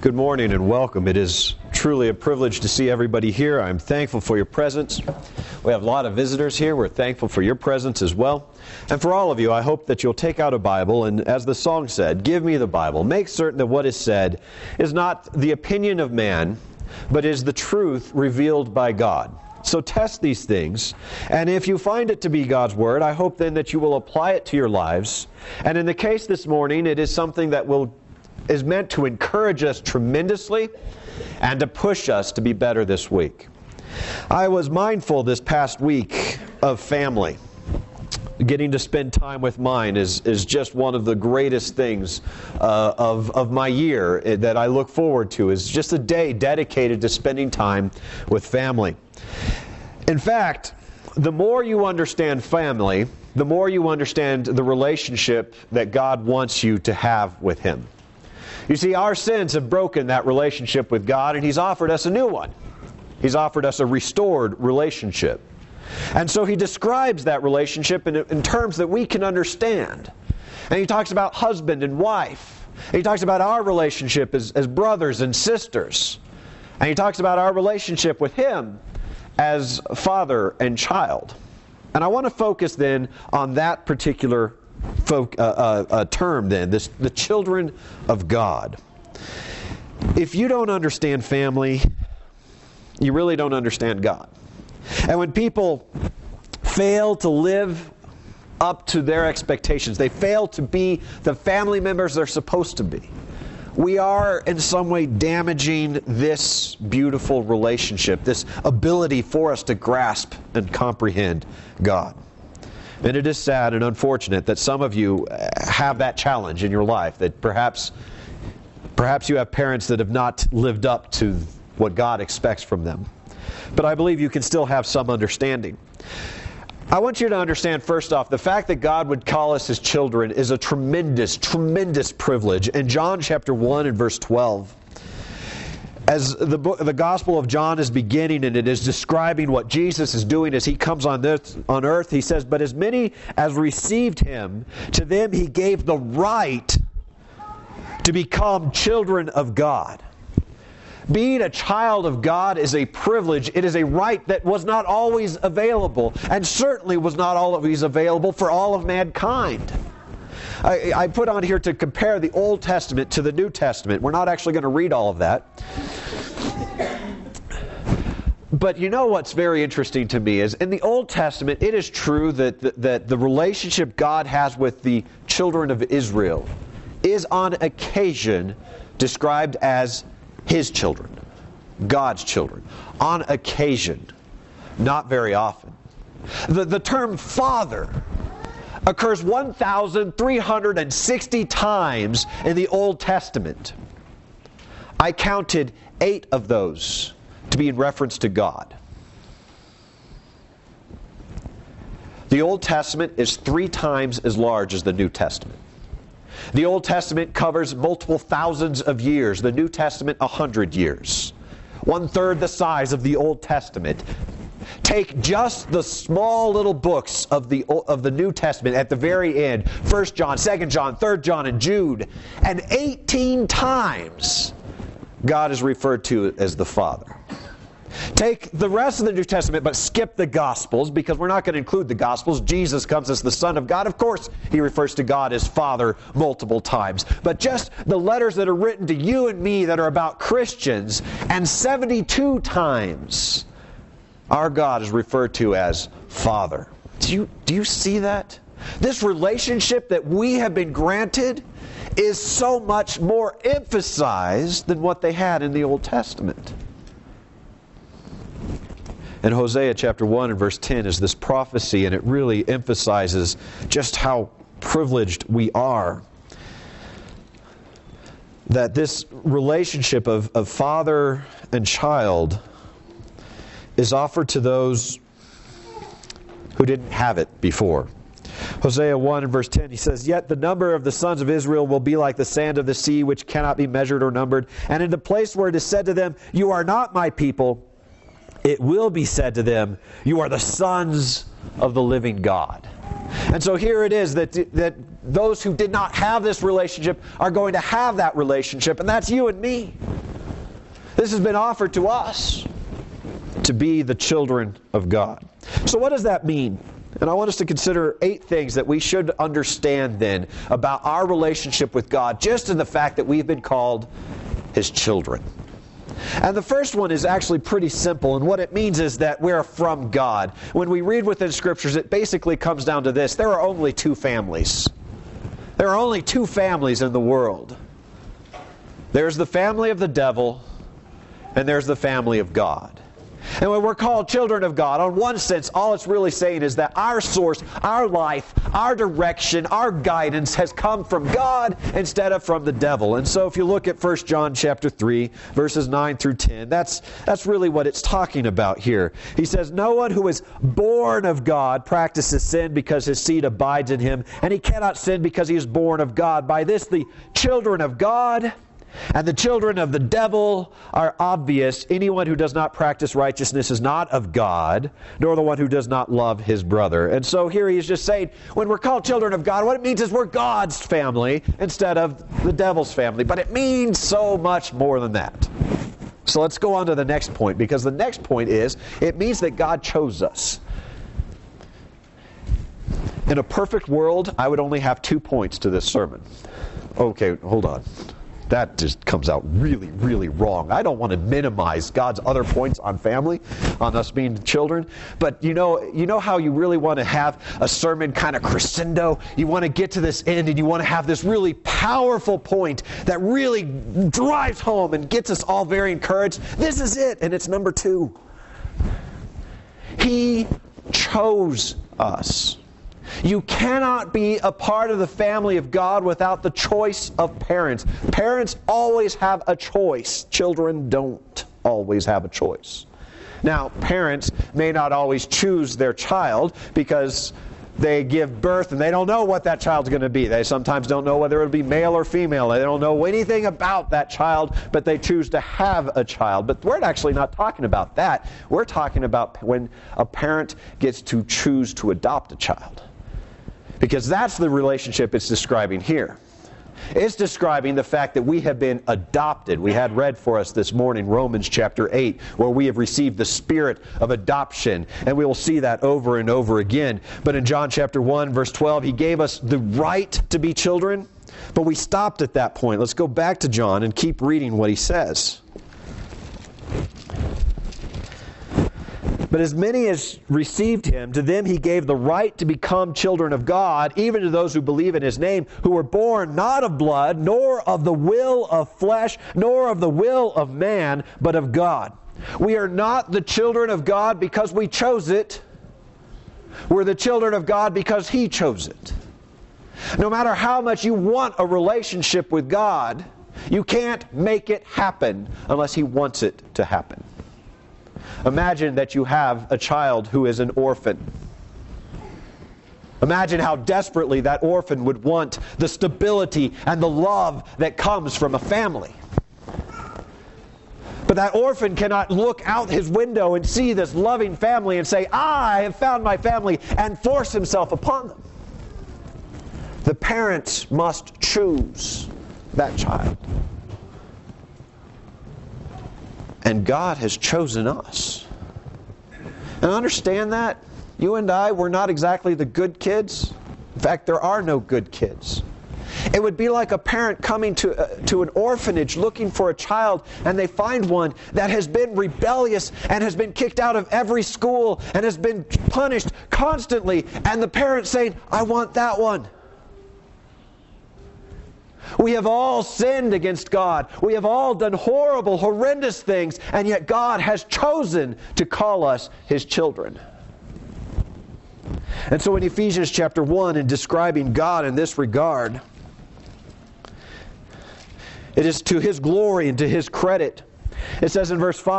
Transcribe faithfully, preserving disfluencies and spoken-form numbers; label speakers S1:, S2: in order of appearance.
S1: Good morning and welcome. It is truly a privilege to see everybody here. I'm thankful for your presence. We have a lot of visitors here. We're thankful for your presence as well. And for all of you, I hope that you'll take out a Bible and, as the song said, give me the Bible. Make certain that what is said is not the opinion of man, but is the truth revealed by God. So test these things, and if you find it to be God's Word, I hope then that you will apply it to your lives. And in the case this morning, it is something that will is meant to encourage us tremendously and to push us to be better this week. I was mindful this past week of family. Getting to spend time with mine is, is just one of the greatest things uh, of, of my year that I look forward to. Is just a day dedicated to spending time with family. In fact, the more you understand family, the more you understand the relationship that God wants you to have with Him. You see, our sins have broken that relationship with God, and He's offered us a new one. He's offered us a restored relationship. And so He describes that relationship in, in terms that we can understand. And He talks about husband and wife. And He talks about our relationship as, as brothers and sisters. And He talks about our relationship with Him as father and child. And I want to focus then on that particular Folk, uh, uh, uh, term then, this, the children of God. If you don't understand family, you really don't understand God. And when people fail to live up to their expectations, they fail to be the family members they're supposed to be, we are in some way damaging this beautiful relationship, this ability for us to grasp and comprehend God. And it is sad and unfortunate that some of you have that challenge in your life, that perhaps perhaps you have parents that have not lived up to what God expects from them. But I believe you can still have some understanding. I want you to understand, first off, the fact that God would call us His children is a tremendous, tremendous privilege. In John chapter one and verse twelve, as the book, the Gospel of John is beginning and it is describing what Jesus is doing as He comes on this on earth, He says, "But as many as received Him, to them He gave the right to become children of God." Being a child of God is a privilege. It is a right that was not always available, and certainly was not always available for all of mankind. I, I put on here to compare the Old Testament to the New Testament. We're not actually going to read all of that. But you know what's very interesting to me is in the Old Testament, it is true that the, that the relationship God has with the children of Israel is on occasion described as His children, God's children. On occasion, not very often. The, the term Father occurs one thousand three hundred sixty times in the Old Testament. I counted eight of those to be in reference to God. The Old Testament is three times as large as the New Testament. The Old Testament covers multiple thousands of years. The New Testament, a hundred years. One third the size of the Old Testament. Take just the small little books of the of the New Testament at the very end, First John, Second John, Third John, and Jude, and eighteen times God is referred to as the Father. Take the rest of the New Testament, but skip the Gospels, because we're not going to include the Gospels. Jesus comes as the Son of God. Of course, He refers to God as Father multiple times. But just the letters that are written to you and me that are about Christians, and seventy-two times our God is referred to as Father. Do you, do you see that? This relationship that we have been granted is so much more emphasized than what they had in the Old Testament. In Hosea chapter one and verse ten is this prophecy, and it really emphasizes just how privileged we are. That this relationship of, of father and child is offered to those who didn't have it before. Hosea one and verse ten, he says, "Yet the number of the sons of Israel will be like the sand of the sea, which cannot be measured or numbered. And in the place where it is said to them, 'You are not my people,' it will be said to them, 'You are the sons of the living God.'" And so here it is that, that those who did not have this relationship are going to have that relationship, and that's you and me. This has been offered to us to be the children of God. So what does that mean? And I want us to consider eight things that we should understand then about our relationship with God, just in the fact that we've been called His children. And the first one is actually pretty simple, and what it means is that we're from God. When we read within Scriptures, it basically comes down to this: there are only two families. There are only two families in the world. There's the family of the devil, and there's the family of God. And when we're called children of God, on one sense, all it's really saying is that our source, our life, our direction, our guidance has come from God instead of from the devil. And so if you look at First John chapter three, verses nine through ten, that's, that's really what it's talking about here. He says, "No one who is born of God practices sin, because his seed abides in him, and he cannot sin because he is born of God. By this the children of God and the children of the devil are obvious. Anyone who does not practice righteousness is not of God, nor the one who does not love his brother." And so here he is just saying, when we're called children of God, what it means is we're God's family instead of the devil's family. But it means so much more than that. So let's go on to the next point, because the next point is, it means that God chose us. In a perfect world, I would only have two points to this sermon. Okay, hold on. That just comes out really, really wrong. I don't want to minimize God's other points on family, on us being children. But you know, you know how you really want to have a sermon kind of crescendo? You want to get to this end and you want to have this really powerful point that really drives home and gets us all very encouraged. This is it, and it's number two. He chose us. You cannot be a part of the family of God without the choice of parents. Parents always have a choice. Children don't always have a choice. Now, parents may not always choose their child because they give birth and they don't know what that child's going to be. They sometimes don't know whether it'll be male or female. They don't know anything about that child, but they choose to have a child. But we're actually not talking about that. We're talking about when a parent gets to choose to adopt a child. Because that's the relationship it's describing here. It's describing the fact that we have been adopted. We had read for us this morning Romans chapter eight, where we have received the spirit of adoption. And we will see that over and over again. But in John chapter one, verse twelve, He gave us the right to be children. But we stopped at that point. Let's go back to John and keep reading what he says. "But as many as received Him, to them He gave the right to become children of God, even to those who believe in His name, who were born not of blood, nor of the will of flesh, nor of the will of man, but of God." We are not the children of God because we chose it. We're the children of God because He chose it. No matter how much you want a relationship with God, you can't make it happen unless He wants it to happen. Imagine that you have a child who is an orphan. Imagine how desperately that orphan would want the stability and the love that comes from a family. But that orphan cannot look out his window and see this loving family and say, "I have found my family," and force himself upon them. The parents must choose that child. And God has chosen us. And understand that. You and I, we're not exactly the good kids. In fact, there are no good kids. It would be like a parent coming to, uh, to an orphanage looking for a child, and they find one that has been rebellious and has been kicked out of every school and has been punished constantly. And the parent saying, "I want that one." We have all sinned against God. We have all done horrible, horrendous things, and yet God has chosen to call us His children. And so in Ephesians chapter one, in describing God in this regard, it is to His glory and to His credit. It says in verse five,